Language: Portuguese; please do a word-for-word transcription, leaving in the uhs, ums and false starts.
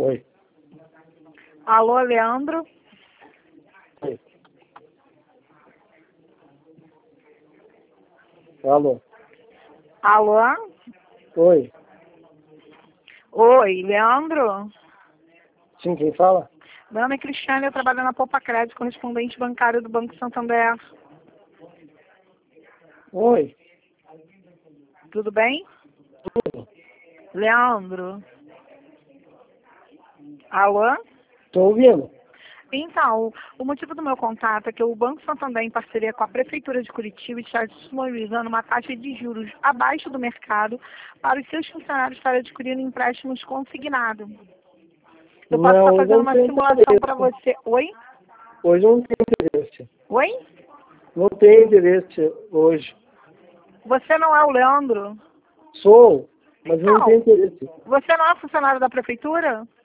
Oi. Alô, Leandro? Oi. Alô. Alô? Oi. Oi, Leandro? Sim, quem fala? Meu nome é Cristiane, eu trabalho na Poupa Crédito, correspondente bancário do Banco Santander. Oi. Tudo bem? Tudo. Leandro? Alô? Tô ouvindo. Então, o motivo do meu contato é que o Banco Santander, em parceria com a Prefeitura de Curitiba, está disponibilizando uma taxa de juros abaixo do mercado para os seus funcionários para adquirirem empréstimos consignados. Eu posso Não, estar hoje eu fazendo não uma tenho simulação interesse. para você. Oi? Hoje eu não tenho interesse. Oi? Não tenho interesse hoje. Você não é o Leandro? Sou, mas eu não Então, tenho interesse. você não é funcionário da Prefeitura?